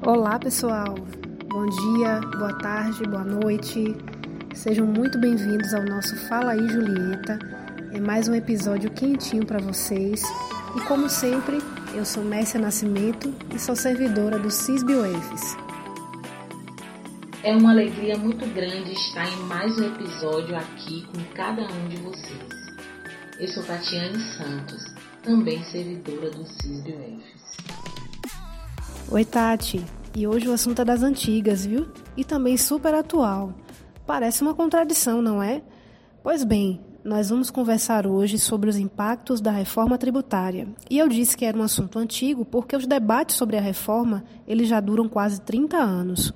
Olá, pessoal! Bom dia, boa tarde, boa noite. Sejam muito bem-vindos ao nosso Fala aí, Julieta. É mais um episódio quentinho para vocês. E como sempre, eu sou Mércia Nascimento e sou servidora do CISB-UFES. É uma alegria muito grande estar em mais um episódio aqui com cada um de vocês. Eu sou Tatiane Santos, também servidora do CISB-UFES. Oi, Tati! E hoje o assunto é das antigas, viu? E também super atual. Parece uma contradição, não é? Pois bem, nós vamos conversar hoje sobre os impactos da reforma tributária. E eu disse que era um assunto antigo porque os debates sobre a reforma, eles já duram quase 30 anos.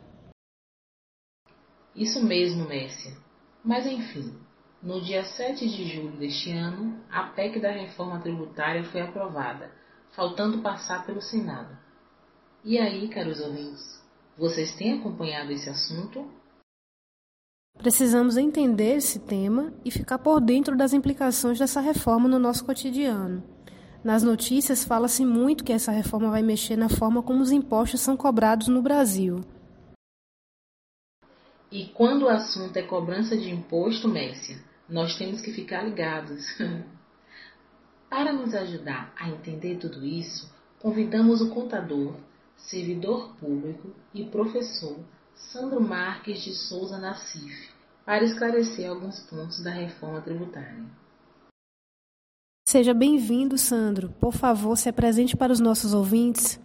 Isso mesmo, Mércia. Mas enfim, no dia 7 de julho deste ano, a PEC da reforma tributária foi aprovada, faltando passar pelo Senado. E aí, caros ouvintes, vocês têm acompanhado esse assunto? Precisamos entender esse tema e ficar por dentro das implicações dessa reforma no nosso cotidiano. Nas notícias fala-se muito que essa reforma vai mexer na forma como os impostos são cobrados no Brasil. E quando o assunto é cobrança de imposto, Mércia, nós temos que ficar ligados. Para nos ajudar a entender tudo isso, convidamos o contador, servidor público e professor Sandro Marques de Souza Nassif para esclarecer alguns pontos da reforma tributária. Seja bem-vindo, Sandro. Por favor, se apresente para os nossos ouvintes.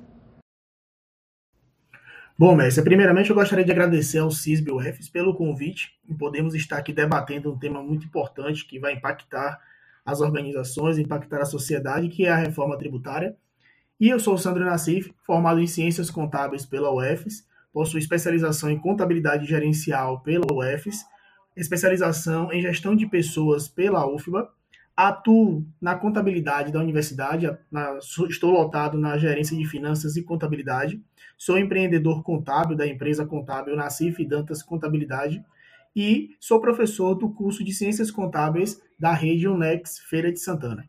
Bom, Mércia, primeiramente eu gostaria de agradecer ao CISB-UFES pelo convite em podermos estar aqui debatendo um tema muito importante que vai impactar as organizações, impactar a sociedade, que é a reforma tributária. E eu sou o Sandro Nassif, formado em Ciências Contábeis pela UFES, possuo especialização em Contabilidade Gerencial pela UFES, especialização em Gestão de Pessoas pela UFBA, atuo na contabilidade da universidade, estou lotado na gerência de finanças e contabilidade, sou empreendedor contábil da empresa contábil Nassif Dantas Contabilidade e sou professor do curso de Ciências Contábeis da rede UNEX Feira de Santana.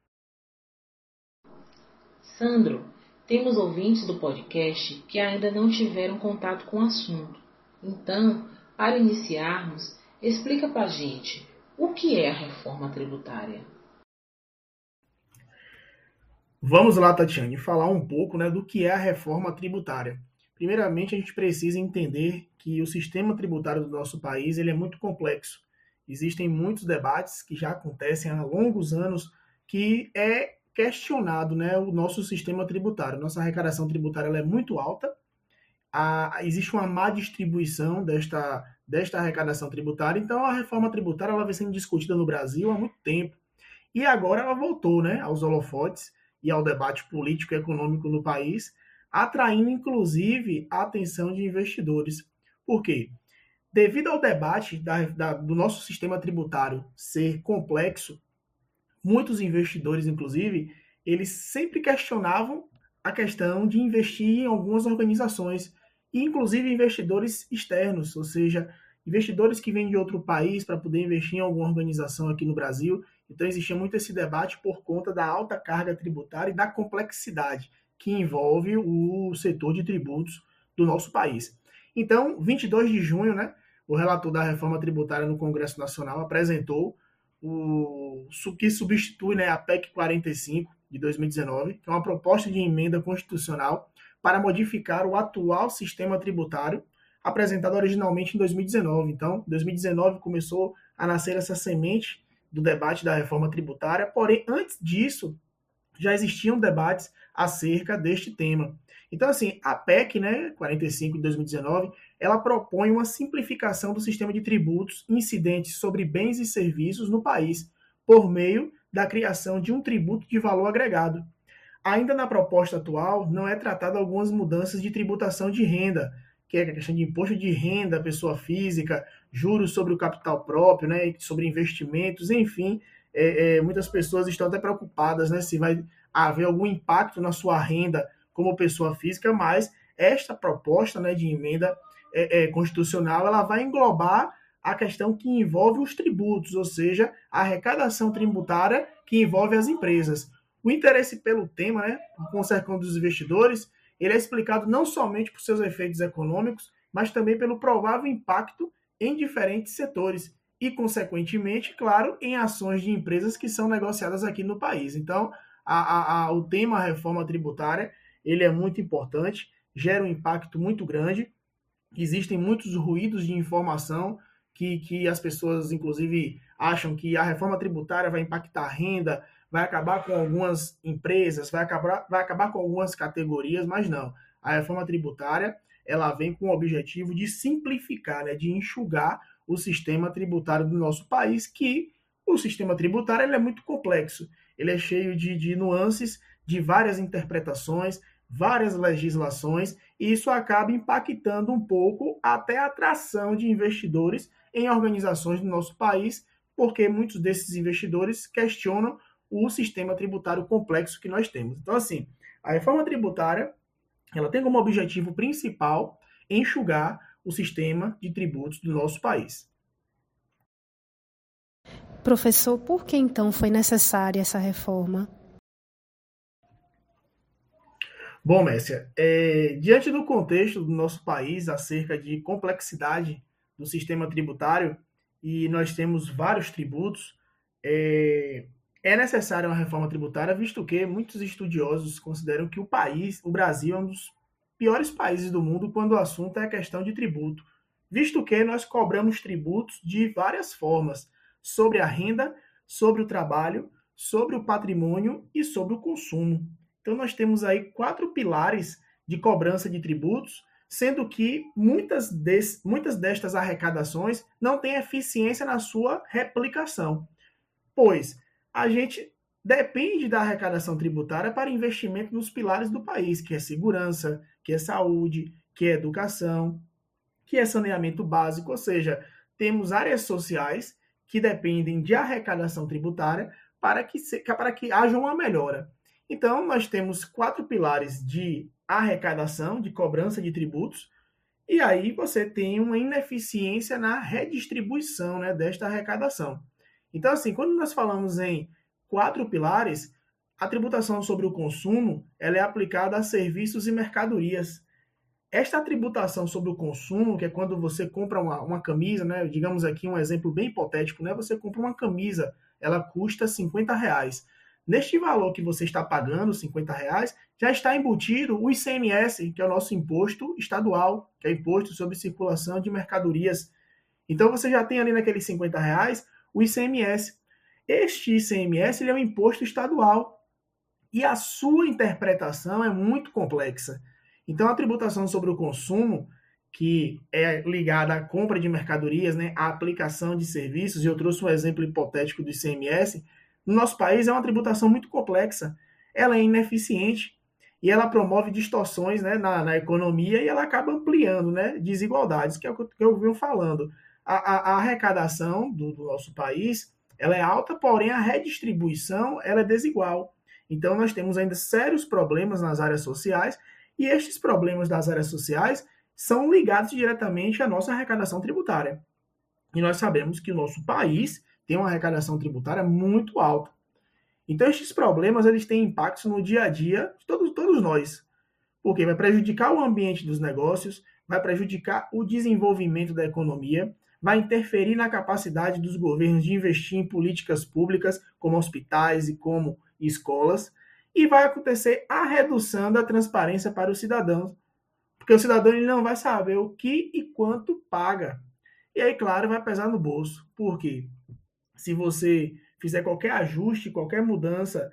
Sandro, temos ouvintes do podcast que ainda não tiveram contato com o assunto. Então, para iniciarmos, explica para a gente o que é a reforma tributária. Vamos lá, Tatiane, falar um pouco, do que é a reforma tributária. Primeiramente, a gente precisa entender que o sistema tributário do nosso país ele é muito complexo. Existem muitos debates que já acontecem há longos anos que é questionado o nosso sistema tributário. Nossa arrecadação tributária ela é muito alta, existe uma má distribuição desta arrecadação tributária, então a reforma tributária ela vem sendo discutida no Brasil há muito tempo, e agora ela voltou aos holofotes e ao debate político e econômico no país, atraindo inclusive a atenção de investidores. Por quê? Devido ao debate do nosso sistema tributário ser complexo, muitos investidores, inclusive, eles sempre questionavam a questão de investir em algumas organizações, e inclusive investidores externos, ou seja, investidores que vêm de outro país para poder investir em alguma organização aqui no Brasil. Então existia muito esse debate por conta da alta carga tributária e da complexidade que envolve o setor de tributos do nosso país. Então, 22 de junho, o relator da reforma tributária no Congresso Nacional apresentou o que substitui a PEC 45 de 2019, que é uma proposta de emenda constitucional para modificar o atual sistema tributário, apresentado originalmente em 2019. Então, em 2019 começou a nascer essa semente do debate da reforma tributária, porém, antes disso, já existiam debates acerca deste tema. Então, assim, a PEC 45 de 2019, ela propõe uma simplificação do sistema de tributos incidentes sobre bens e serviços no país, por meio da criação de um tributo de valor agregado. Ainda na proposta atual, não é tratada algumas mudanças de tributação de renda, que é a questão de imposto de renda, pessoa física, juros sobre o capital próprio, sobre investimentos, enfim, muitas pessoas estão até preocupadas se vai haver algum impacto na sua renda como pessoa física, mas esta proposta de emenda constitucional ela vai englobar a questão que envolve os tributos, ou seja, a arrecadação tributária que envolve as empresas. O interesse pelo tema, por conta dos investidores, ele é explicado não somente por seus efeitos econômicos, mas também pelo provável impacto em diferentes setores e, consequentemente, claro, em ações de empresas que são negociadas aqui no país. Então, o tema reforma tributária, ele é muito importante, gera um impacto muito grande, existem muitos ruídos de informação que as pessoas, inclusive, acham que a reforma tributária vai impactar a renda, vai acabar com algumas empresas, vai acabar com algumas categorias, mas não. A reforma tributária, ela vem com o objetivo de simplificar, né, de enxugar o sistema tributário do nosso país, que o sistema tributário ele é muito complexo. Ele é cheio de nuances, de várias interpretações, várias legislações, e isso acaba impactando um pouco até a atração de investidores em organizações do nosso país, porque muitos desses investidores questionam o sistema tributário complexo que nós temos. Então, assim, a reforma tributária, ela tem como objetivo principal enxugar o sistema de tributos do nosso país. Professor, por que então foi necessária essa reforma? Bom, Messia, diante do contexto do nosso país acerca de complexidade do sistema tributário, e nós temos vários tributos, é necessária uma reforma tributária, visto que muitos estudiosos consideram que o Brasil é um dos piores países do mundo quando o assunto é a questão de tributo, visto que nós cobramos tributos de várias formas, sobre a renda, sobre o trabalho, sobre o patrimônio e sobre o consumo. Então nós temos aí 4 pilares de cobrança de tributos, sendo que muitas destas arrecadações não têm eficiência na sua replicação, pois a gente depende da arrecadação tributária para investimento nos pilares do país, que é segurança, que é saúde, que é educação, que é saneamento básico, ou seja, temos áreas sociais que dependem de arrecadação tributária para que haja uma melhora. Então, nós temos 4 pilares de arrecadação, de cobrança de tributos, e aí você tem uma ineficiência na redistribuição, né, desta arrecadação. Então, assim, quando nós falamos em 4 pilares, a tributação sobre o consumo ela é aplicada a serviços e mercadorias. Esta tributação sobre o consumo, que é quando você compra uma camisa, né, digamos aqui um exemplo bem hipotético, né, você compra uma camisa, ela custa R$50. Neste valor que você está pagando, R$50, já está embutido o ICMS, que é o nosso imposto estadual, que é Imposto sobre Circulação de Mercadorias. Então você já tem ali naqueles R$50 o ICMS. Este ICMS ele é um imposto estadual e a sua interpretação é muito complexa. Então, a tributação sobre o consumo, que é ligada à compra de mercadorias, né, à aplicação de serviços, e eu trouxe um exemplo hipotético do ICMS, no nosso país é uma tributação muito complexa. Ela é ineficiente e ela promove distorções, né, na economia e ela acaba ampliando, né, desigualdades, que é o que eu venho falando. A arrecadação do nosso país ela é alta, porém a redistribuição ela é desigual. Então, nós temos ainda sérios problemas nas áreas sociais. E estes problemas das áreas sociais são ligados diretamente à nossa arrecadação tributária. E nós sabemos que o nosso país tem uma arrecadação tributária muito alta. Então, estes problemas eles têm impactos no dia a dia de todos nós. Porque vai prejudicar o ambiente dos negócios, vai prejudicar o desenvolvimento da economia, vai interferir na capacidade dos governos de investir em políticas públicas, como hospitais e como escolas, e vai acontecer a redução da transparência para os cidadãos, porque o cidadão ele não vai saber o que e quanto paga. E aí, claro, vai pesar no bolso. Por quê? Se você fizer qualquer ajuste, qualquer mudança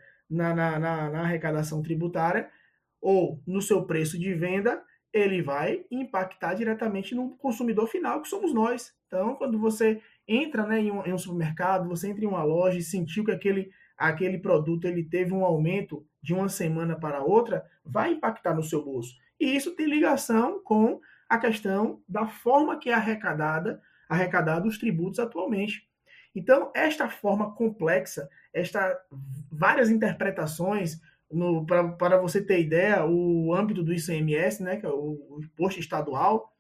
na arrecadação tributária ou no seu preço de venda, ele vai impactar diretamente no consumidor final, que somos nós. Então, quando você entra, né, em um supermercado, você entra em uma loja e sentiu que aquele produto ele teve um aumento de uma semana para outra, vai impactar no seu bolso. E isso tem ligação com a questão da forma que é arrecadado os tributos atualmente. Então, esta forma complexa, várias interpretações, para você ter ideia, o âmbito do ICMS, né, que é o imposto estadual,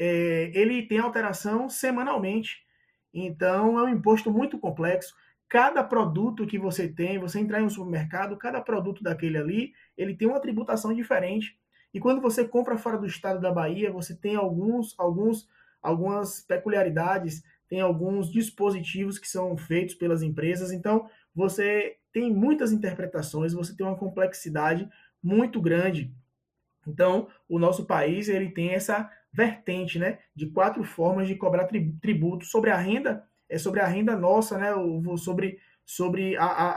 ele tem alteração semanalmente. Então, é um imposto muito complexo. Cada produto que você entrar em um supermercado, cada produto daquele ali, ele tem uma tributação diferente. E quando você compra fora do estado da Bahia, você tem algumas peculiaridades, tem alguns dispositivos que são feitos pelas empresas. Então, você tem muitas interpretações, você tem uma complexidade muito grande. Então, o nosso país ele tem essa vertente, né, de 4 formas de cobrar tributo sobre a renda, sobre a renda nossa, né, sobre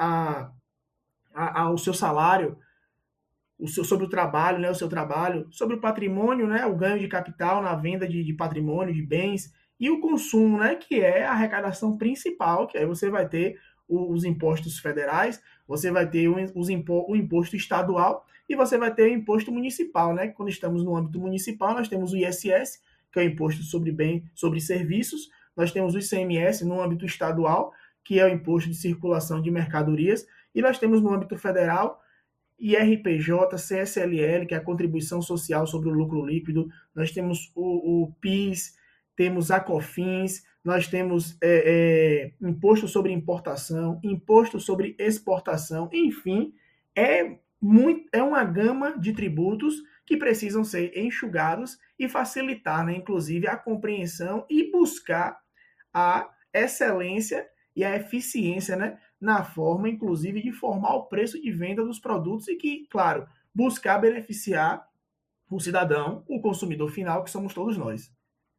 o seu salário, sobre o trabalho, né, o seu trabalho, sobre o patrimônio, né, o ganho de capital na venda de patrimônio, de bens, e o consumo, né, que é a arrecadação principal, que aí você vai ter os impostos federais, você vai ter o imposto estadual e você vai ter o imposto municipal, né? Quando estamos no âmbito municipal, nós temos o ISS, que é o imposto sobre serviços, nós temos o ICMS no âmbito estadual, que é o imposto de circulação de mercadorias, e nós temos no âmbito federal IRPJ, CSLL, que é a contribuição social sobre o lucro líquido, nós temos o PIS, temos a COFINS, nós temos imposto sobre importação, imposto sobre exportação, enfim, é uma gama de tributos que precisam ser enxugados e facilitar, né, inclusive, a compreensão e buscar a excelência e a eficiência, né, na forma, inclusive, de formar o preço de venda dos produtos e que, claro, buscar beneficiar o cidadão, o consumidor final, que somos todos nós.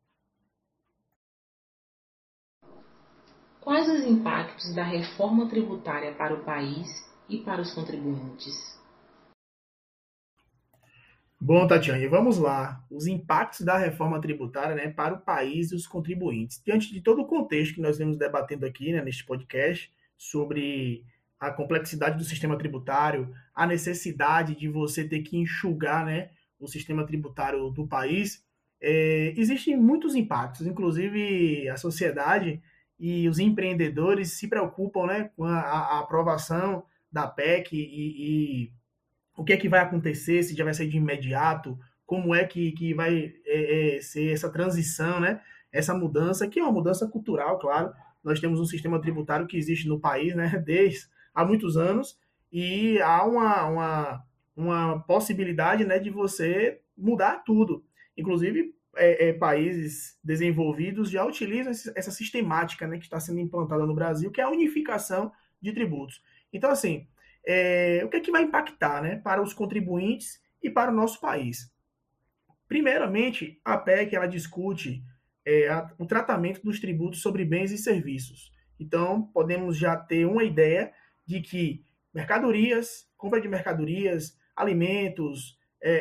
Quais os impactos da reforma tributária para o país e para os contribuintes? Bom, Tatiane, vamos lá. Os impactos da reforma tributária, né, para o país e os contribuintes. Diante de todo o contexto que nós vemos debatendo aqui, né, neste podcast, sobre a complexidade do sistema tributário, a necessidade de você ter que enxugar, né, o sistema tributário do país, existem muitos impactos. Inclusive, a sociedade e os empreendedores se preocupam, né, com a aprovação da PEC e o que é que vai acontecer, se já vai ser de imediato, como é que vai ser essa transição, né, essa mudança, que é uma mudança cultural, claro. Nós temos um sistema tributário que existe no país, né, desde há muitos anos, e há uma possibilidade, né, de você mudar tudo. Inclusive, países desenvolvidos já utilizam essa sistemática, né, que está sendo implantada no Brasil, que é a unificação de tributos. Então, assim, o que é que vai impactar, né, para os contribuintes e para o nosso país? Primeiramente, a PEC ela discute o tratamento dos tributos sobre bens e serviços. Então, podemos já ter uma ideia de que mercadorias, compra de mercadorias, alimentos,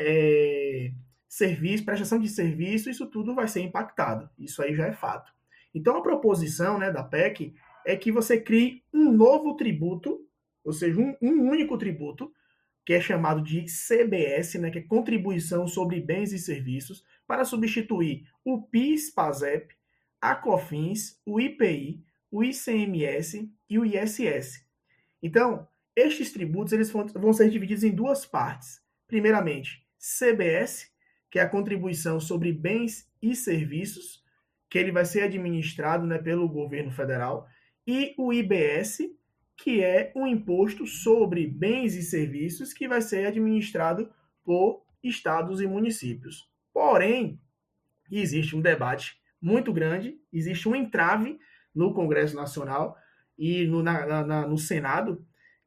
serviço, prestação de serviço, isso tudo vai ser impactado. Isso aí já é fato. Então, a proposição, né, da PEC é que você crie um novo tributo, ou seja, um único tributo, que é chamado de CBS, né, que é Contribuição sobre Bens e Serviços, para substituir o PIS/PASEP, a COFINS, o IPI, o ICMS e o ISS. Então, estes tributos eles vão ser divididos em duas partes. Primeiramente, CBS, que é a Contribuição sobre Bens e Serviços, que ele vai ser administrado, né, pelo governo federal, e o IBS, que é um imposto sobre bens e serviços que vai ser administrado por estados e municípios. Porém, existe um debate muito grande, existe um entrave no Congresso Nacional e no Senado,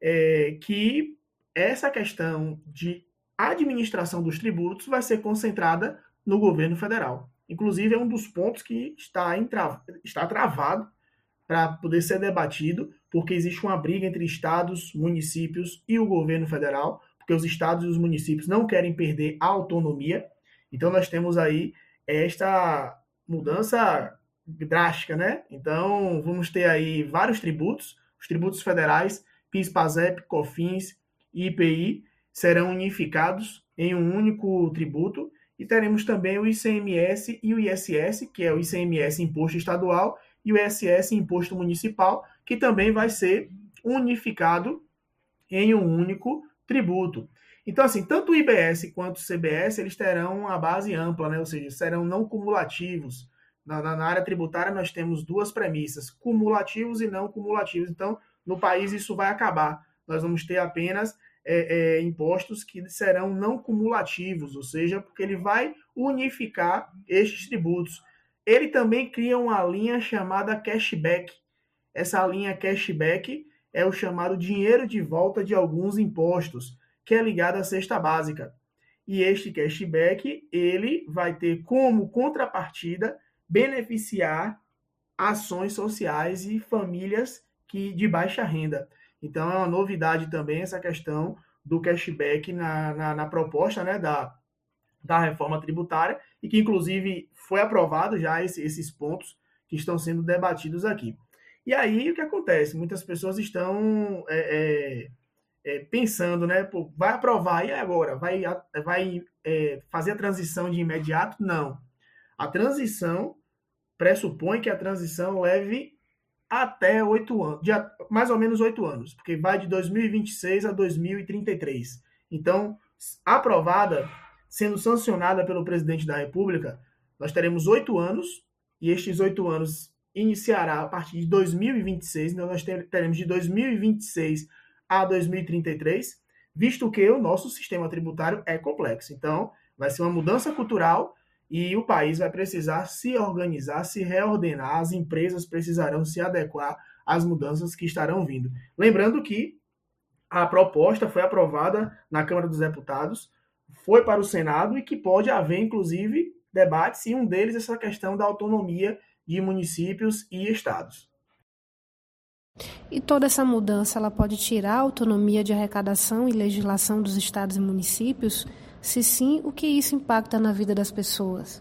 que essa questão de administração dos tributos vai ser concentrada no governo federal. Inclusive, é um dos pontos que está travado para poder ser debatido, porque existe uma briga entre estados, municípios e o governo federal, porque os estados e os municípios não querem perder a autonomia. Então, nós temos aí esta mudança drástica, né? Então, vamos ter aí vários tributos, os tributos federais, PIS, PASEP, COFINS e IPI, serão unificados em um único tributo, e teremos também o ICMS e o ISS, que é o ICMS Imposto Estadual, e o ISS Imposto Municipal, que também vai ser unificado em um único tributo. Então, assim, tanto o IBS quanto o CBS, eles terão uma base ampla, né? Ou seja, serão não cumulativos. Na área tributária, nós temos duas premissas, cumulativos e não cumulativos. Então, no país, isso vai acabar. Nós vamos ter apenas impostos que serão não cumulativos, ou seja, porque ele vai unificar estes tributos. Ele também cria uma linha chamada cashback. Essa linha cashback é o chamado dinheiro de volta de alguns impostos, que é ligado à cesta básica. E este cashback, ele vai ter como contrapartida beneficiar ações sociais e famílias de baixa renda. Então, é uma novidade também essa questão do cashback na proposta, né, da reforma tributária, e que, inclusive, foi aprovado já esses pontos que estão sendo debatidos aqui. E aí, o que acontece? Muitas pessoas estão pensando, né, pô, vai aprovar, e agora? Vai fazer a transição de imediato? Não. A transição pressupõe que a transição leve até 8 anos, mais ou menos 8 anos, porque vai de 2026 a 2033. Então, aprovada, sendo sancionada pelo presidente da República, nós teremos 8 anos, e estes 8 anos iniciará a partir de 2026, então nós teremos de 2026 a 2033, visto que o nosso sistema tributário é complexo. Então, vai ser uma mudança cultural e o país vai precisar se organizar, se reordenar, as empresas precisarão se adequar às mudanças que estarão vindo. Lembrando que a proposta foi aprovada na Câmara dos Deputados, foi para o Senado e que pode haver, inclusive, debates, e um deles é essa questão da autonomia de municípios e estados. E toda essa mudança ela pode tirar a autonomia de arrecadação e legislação dos estados e municípios? Se sim, o que isso impacta na vida das pessoas?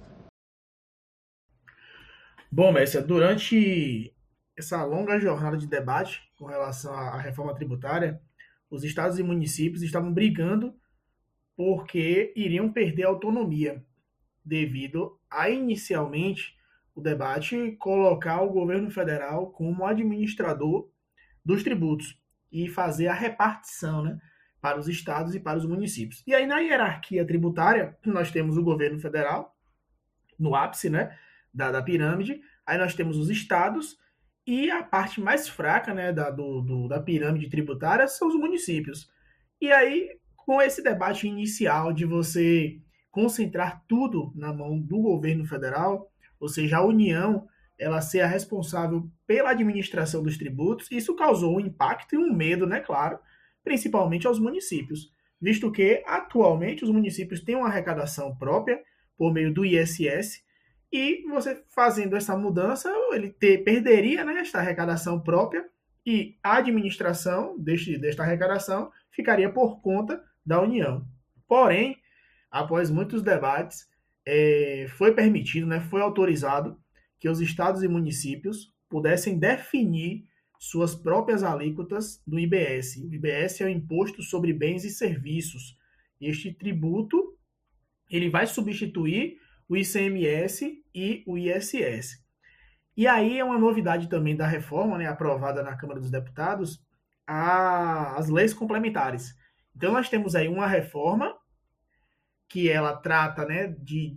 Bom, Messia, durante essa longa jornada de debate com relação à reforma tributária, os estados e municípios estavam brigando porque iriam perder autonomia, devido a, inicialmente, o debate colocar o governo federal como administrador dos tributos e fazer a repartição, né, para os estados e para os municípios. E aí, na hierarquia tributária, nós temos o governo federal, no ápice, né, da pirâmide, aí nós temos os estados, e a parte mais fraca, né, da pirâmide tributária são os municípios. E aí, com esse debate inicial de você concentrar tudo na mão do governo federal, ou seja, a União ela ser a responsável pela administração dos tributos, isso causou um impacto e um medo, né, claro, principalmente aos municípios, visto que, atualmente, os municípios têm uma arrecadação própria por meio do ISS, e você fazendo essa mudança, ele perderia, né, esta arrecadação própria, e a administração desta arrecadação ficaria por conta da União. Porém, após muitos debates, foi permitido, né, foi autorizado que os estados e municípios pudessem definir suas próprias alíquotas do IBS. O IBS é o Imposto sobre Bens e Serviços. Este tributo ele vai substituir o ICMS e o ISS. E aí é uma novidade também da reforma, né, aprovada na Câmara dos Deputados, as leis complementares. Então nós temos aí uma reforma que ela trata, né, de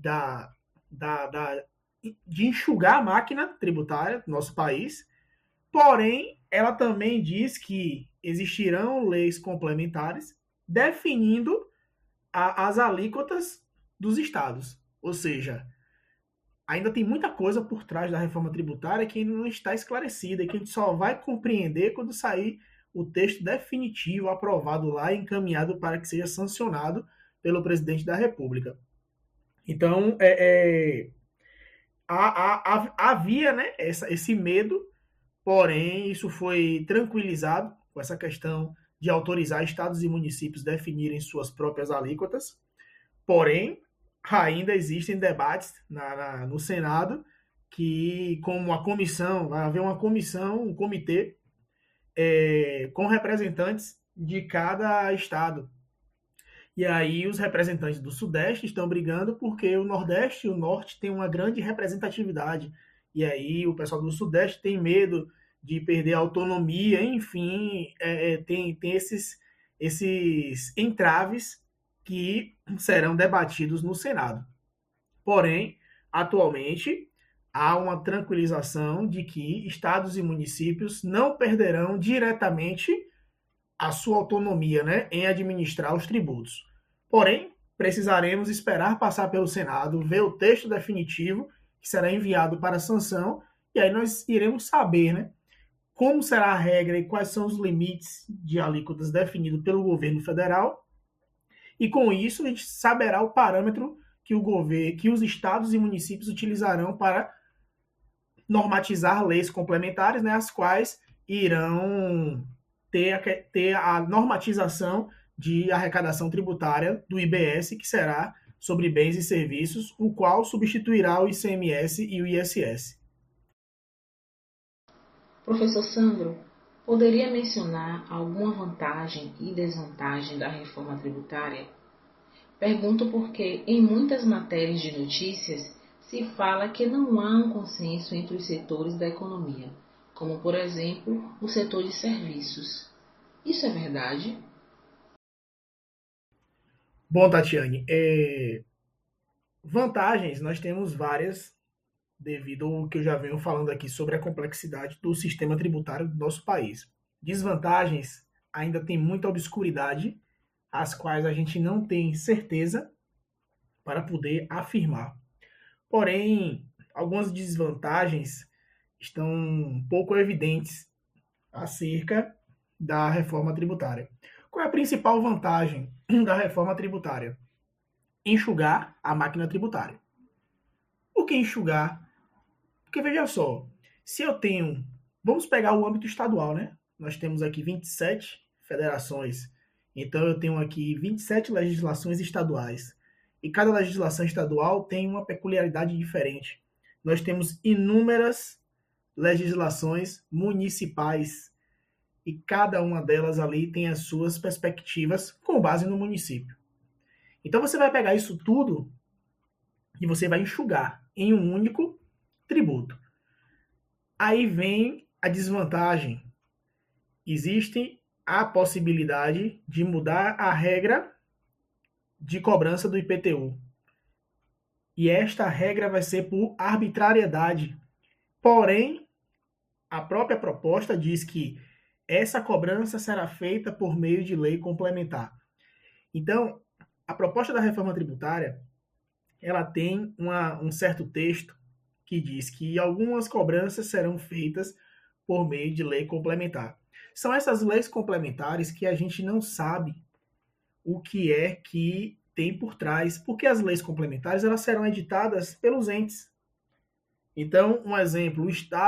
enxugar a máquina tributária do nosso país, porém, ela também diz que existirão leis complementares definindo as alíquotas dos estados. Ou seja, ainda tem muita coisa por trás da reforma tributária que ainda não está esclarecida e que a gente só vai compreender quando sair o texto definitivo, aprovado lá e encaminhado para que seja sancionado pelo presidente da República. Então, havia, né, esse medo, porém, isso foi tranquilizado com essa questão de autorizar estados e municípios definirem suas próprias alíquotas. Porém, ainda existem debates no Senado que, como a comissão, vai haver uma comissão, um comitê com representantes de cada estado. E aí os representantes do Sudeste estão brigando porque o Nordeste e o Norte têm uma grande representatividade. E aí o pessoal do Sudeste tem medo de perder a autonomia, enfim, tem esses entraves que serão debatidos no Senado. Porém, atualmente, há uma tranquilização de que estados e municípios não perderão diretamente a sua autonomia, né, em administrar os tributos. Porém, precisaremos esperar passar pelo Senado, ver o texto definitivo, que será enviado para sanção, e aí nós iremos saber, né, como será a regra e quais são os limites de alíquotas definidos pelo governo federal, e com isso a gente saberá o parâmetro que que os estados e municípios utilizarão para normatizar leis complementares, né, as quais irão ter a normatização de arrecadação tributária do IBS, que será sobre bens e serviços, o qual substituirá o ICMS e o ISS. Professor Sandro, poderia mencionar alguma vantagem e desvantagem da reforma tributária? Pergunto porque em muitas matérias de notícias se fala que não há um consenso entre os setores da economia, como por exemplo o setor de serviços. Isso é verdade? Bom, Tatiane, vantagens nós temos várias, devido ao que eu já venho falando aqui sobre a complexidade do sistema tributário do nosso país. Desvantagens ainda tem muita obscuridade, as quais a gente não tem certeza para poder afirmar. Porém, algumas desvantagens estão um pouco evidentes acerca da reforma tributária. Qual é a principal vantagem da reforma tributária? Enxugar a máquina tributária. Por que enxugar? Porque veja só, se eu tenho, vamos pegar o âmbito estadual, né? Nós temos aqui 27 federações, então eu tenho aqui 27 legislações estaduais. E cada legislação estadual tem uma peculiaridade diferente. Nós temos inúmeras legislações municipais e cada uma delas ali tem as suas perspectivas com base no município. Então você vai pegar isso tudo e você vai enxugar em um único tributo. Aí vem a desvantagem. Existe a possibilidade de mudar a regra de cobrança do IPTU. E esta regra vai ser por arbitrariedade. Porém, a própria proposta diz que essa cobrança será feita por meio de lei complementar. Então, a proposta da reforma tributária, ela tem um certo texto que diz que algumas cobranças serão feitas por meio de lei complementar. São essas leis complementares que a gente não sabe o que é que tem por trás, porque as leis complementares elas serão editadas pelos entes. Então, um exemplo,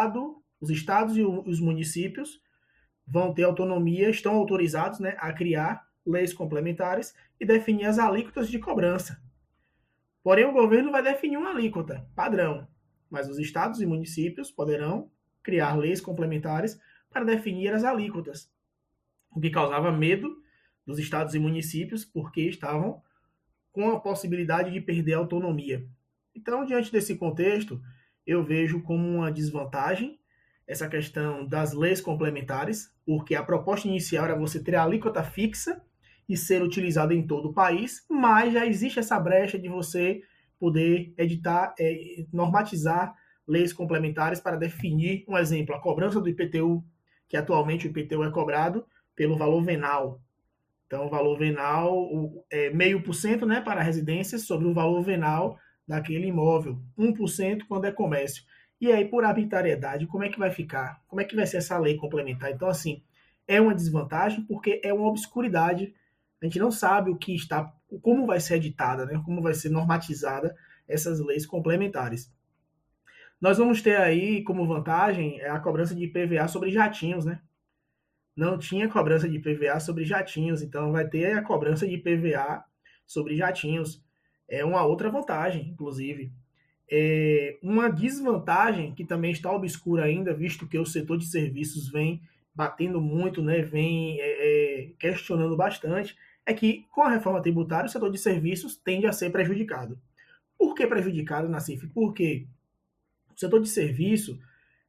os estados e os municípios vão ter autonomia, estão autorizados, né, a criar leis complementares e definir as alíquotas de cobrança. Porém, o governo vai definir uma alíquota padrão, mas os estados e municípios poderão criar leis complementares para definir as alíquotas, o que causava medo dos estados e municípios, porque estavam com a possibilidade de perder a autonomia. Então, diante desse contexto, eu vejo como uma desvantagem essa questão das leis complementares, porque a proposta inicial era você ter a alíquota fixa e ser utilizada em todo o país, mas já existe essa brecha de você poder editar, normatizar leis complementares para definir, um exemplo, a cobrança do IPTU, que atualmente o IPTU é cobrado pelo valor venal. Então, o valor venal é 0,5%, né, para residências sobre o valor venal daquele imóvel, 1% quando é comércio. E aí, por arbitrariedade, como é que vai ficar? Como é que vai ser essa lei complementar? Então, assim, é uma desvantagem porque é uma obscuridade. A gente não sabe como vai ser editada, né? Como vai ser normatizada essas leis complementares. Nós vamos ter aí como vantagem a cobrança de IPVA sobre jatinhos, né? Não tinha cobrança de IPVA sobre jatinhos, então vai ter a cobrança de IPVA sobre jatinhos. É uma outra vantagem, inclusive. Uma desvantagem que também está obscura ainda, visto que o setor de serviços vem batendo muito, né, vem questionando bastante, é que com a reforma tributária o setor de serviços tende a ser prejudicado. Por que prejudicado, Nassif? Porque o setor de serviço,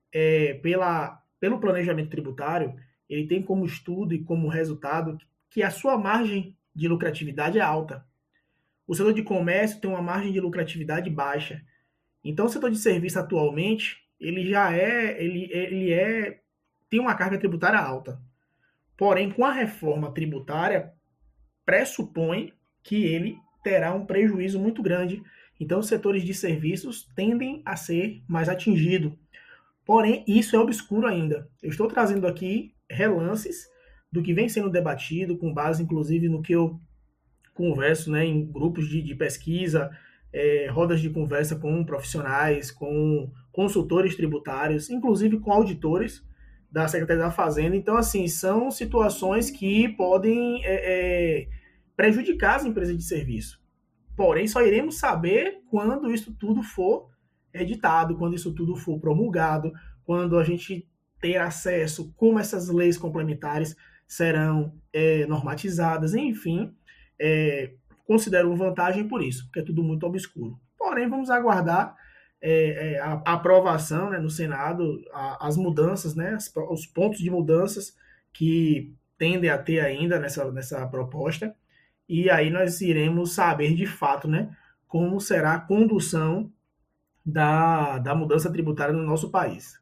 pelo planejamento tributário, ele tem como estudo e como resultado que a sua margem de lucratividade é alta. O setor de comércio tem uma margem de lucratividade baixa. Então, o setor de serviço atualmente, ele tem uma carga tributária alta. Porém, com a reforma tributária, pressupõe que ele terá um prejuízo muito grande. Então, os setores de serviços tendem a ser mais atingidos. Porém, isso é obscuro ainda. Eu estou trazendo aqui relances do que vem sendo debatido, com base, inclusive, no que eu converso, né, em grupos de pesquisa, rodas de conversa com profissionais, com consultores tributários, inclusive com auditores da Secretaria da Fazenda. Então, assim, são situações que podem prejudicar as empresas de serviço. Porém, só iremos saber quando isso tudo for editado, quando isso tudo for promulgado, quando a gente ter acesso como essas leis complementares serão normatizadas, enfim, considero vantagem por isso, porque é tudo muito obscuro. Porém, vamos aguardar a aprovação, né, no Senado, as mudanças, né, os pontos de mudanças que tendem a ter ainda nessa proposta, e aí nós iremos saber de fato, né, como será a condução da mudança tributária no nosso país.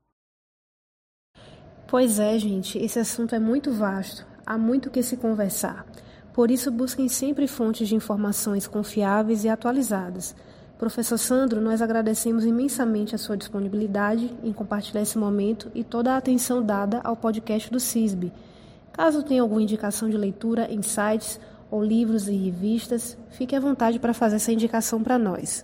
Pois é, gente, esse assunto é muito vasto, há muito o que se conversar. Por isso, busquem sempre fontes de informações confiáveis e atualizadas. Professor Sandro, nós agradecemos imensamente a sua disponibilidade em compartilhar esse momento e toda a atenção dada ao podcast do CISB. Caso tenha alguma indicação de leitura em sites ou livros e revistas, fique à vontade para fazer essa indicação para nós.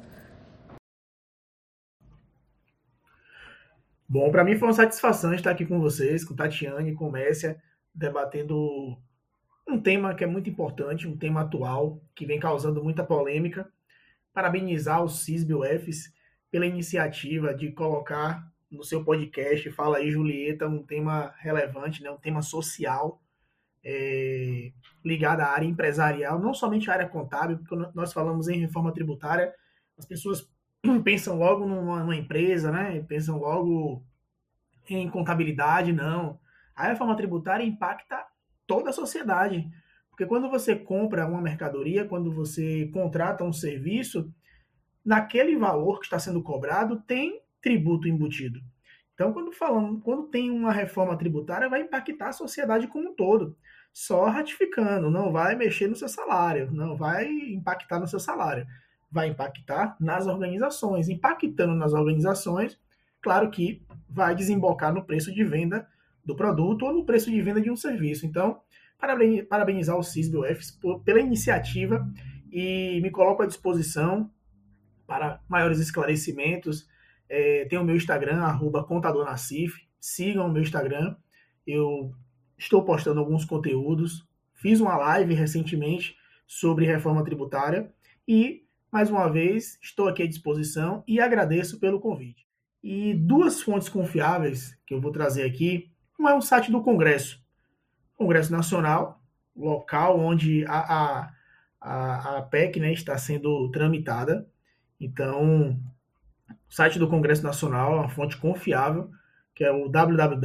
Bom, para mim foi uma satisfação estar aqui com vocês, com Tatiane, com Messia, debatendo um tema que é muito importante, um tema atual, que vem causando muita polêmica. Parabenizar o CISB-UFES pela iniciativa de colocar no seu podcast, Fala aí, Julieta, um tema relevante, né, um tema social, ligado à área empresarial, não somente à área contábil, porque nós falamos em reforma tributária, as pessoas pensam logo numa empresa, né? Pensam logo em contabilidade, não. A reforma tributária impacta toda a sociedade, porque quando você compra uma mercadoria, quando você contrata um serviço, naquele valor que está sendo cobrado tem tributo embutido. Então, quando tem uma reforma tributária, vai impactar a sociedade como um todo. Só ratificando, não vai mexer no seu salário, não vai impactar no seu salário. Vai impactar nas organizações. Impactando nas organizações, claro que vai desembocar no preço de venda do produto ou no preço de venda de um serviço. Então, parabenizar o CISB-UFES pela iniciativa e me coloco à disposição para maiores esclarecimentos. Tem o meu Instagram, @contadornacif. Sigam o meu Instagram. Eu estou postando alguns conteúdos. Fiz uma live recentemente sobre reforma tributária e, mais uma vez, estou aqui à disposição e agradeço pelo convite. E duas fontes confiáveis que eu vou trazer aqui. Um é o site do Congresso Nacional, local onde a PEC, né, está sendo tramitada. Então, o site do Congresso Nacional é uma fonte confiável, que é o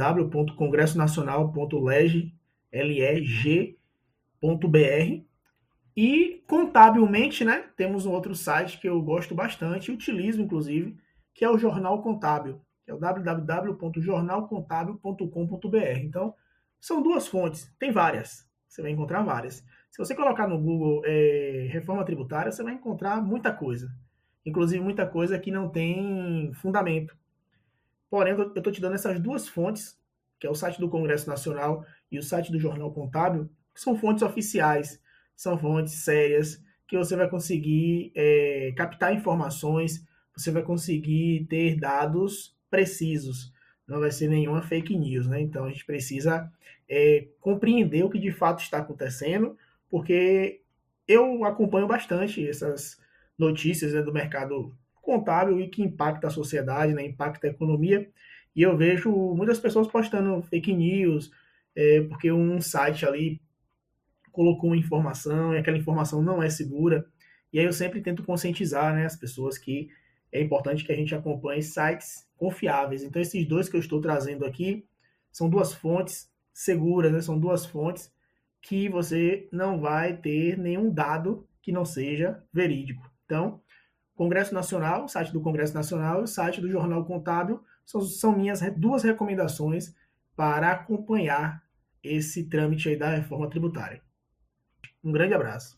www.congressonacional.leg.br. E contabilmente, né, temos um outro site que eu gosto bastante, utilizo inclusive, que é o Jornal Contábil, que é o www.jornalcontabil.com.br. Então, são duas fontes, tem várias, você vai encontrar várias. Se você colocar no Google reforma tributária, você vai encontrar muita coisa, inclusive muita coisa que não tem fundamento. Porém, eu estou te dando essas duas fontes, que é o site do Congresso Nacional e o site do Jornal Contábil, que são fontes oficiais, são fontes sérias, que você vai conseguir captar informações, você vai conseguir ter dados precisos, não vai ser nenhuma fake news, né? Então a gente precisa compreender o que de fato está acontecendo, porque eu acompanho bastante essas notícias, né, do mercado contábil e que impacta a sociedade, né, impacta a economia, e eu vejo muitas pessoas postando fake news, porque um site ali colocou uma informação e aquela informação não é segura, e aí eu sempre tento conscientizar, né, as pessoas que é importante que a gente acompanhe sites confiáveis. Então esses dois que eu estou trazendo aqui são duas fontes seguras, né, são duas fontes que você não vai ter nenhum dado que não seja verídico. Então, Congresso Nacional, o site do Congresso Nacional e o site do Jornal Contábil são minhas duas recomendações para acompanhar esse trâmite aí da reforma tributária. Um grande abraço.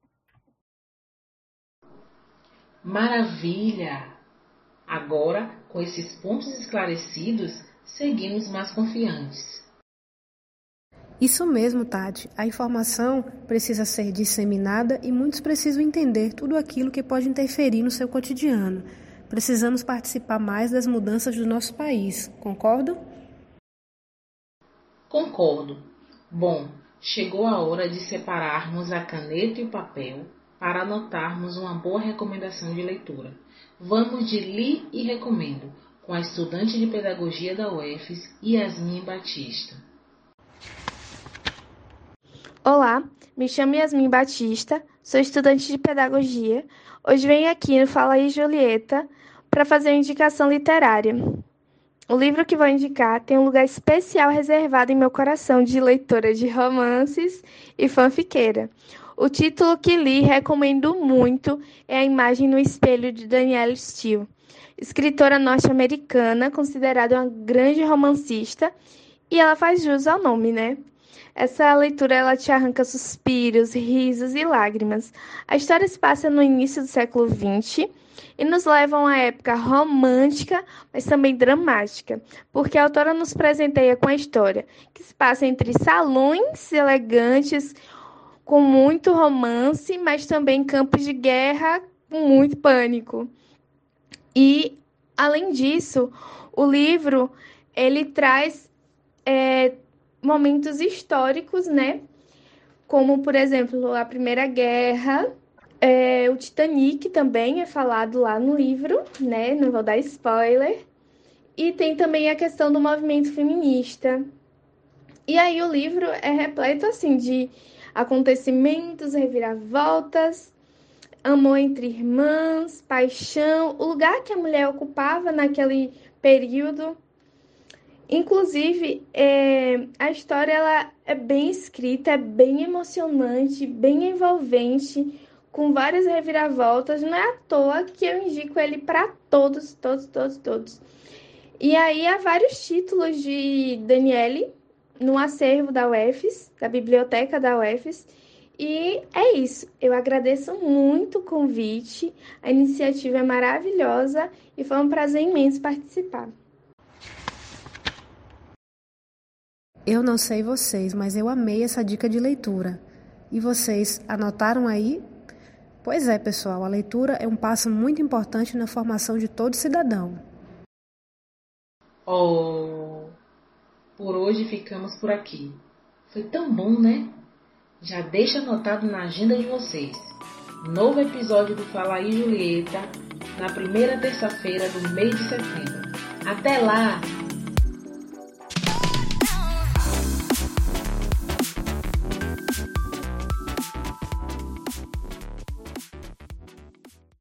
Maravilha! Agora, com esses pontos esclarecidos, seguimos mais confiantes. Isso mesmo, Tati. A informação precisa ser disseminada e muitos precisam entender tudo aquilo que pode interferir no seu cotidiano. Precisamos participar mais das mudanças do nosso país, concordam? Concordo. Bom, chegou a hora de separarmos a caneta e o papel para anotarmos uma boa recomendação de leitura. Vamos de Li e Recomendo, com a estudante de pedagogia da UFES, Yasmin Batista. Olá, me chamo Yasmin Batista, sou estudante de pedagogia. Hoje venho aqui no Fala aí Julieta para fazer uma indicação literária. O livro que vou indicar tem um lugar especial reservado em meu coração de leitora de romances e fanfiqueira. O título que li e recomendo muito é A Imagem no Espelho, de Danielle Steel, escritora norte-americana, considerada uma grande romancista, e ela faz jus ao nome, né? Essa leitura ela te arranca suspiros, risos e lágrimas. A história se passa no início do século XX e nos leva a uma época romântica, mas também dramática, porque a autora nos presenteia com a história que se passa entre salões elegantes, com muito romance, mas também campos de guerra com muito pânico. E, além disso, o livro ele traz momentos históricos, né? Como, por exemplo, a Primeira Guerra, o Titanic também é falado lá no livro, né? Não vou dar spoiler. E tem também a questão do movimento feminista. E aí o livro é repleto, assim, de acontecimentos, reviravoltas, amor entre irmãs, paixão, o lugar que a mulher ocupava naquele período. Inclusive, a história ela é bem escrita, é bem emocionante, bem envolvente, com várias reviravoltas. Não é à toa que eu indico ele para todos. E aí há vários títulos de Danielle no acervo da UFES, da biblioteca da UFES. E é isso. Eu agradeço muito o convite. A iniciativa é maravilhosa e foi um prazer imenso participar. Eu não sei vocês, mas eu amei essa dica de leitura. E vocês anotaram aí? Pois é, pessoal, a leitura é um passo muito importante na formação de todo cidadão. Oh, por hoje ficamos por aqui. Foi tão bom, né? Já deixa anotado na agenda de vocês. Novo episódio do Fala aí Julieta, na primeira terça-feira do mês de setembro. Até lá!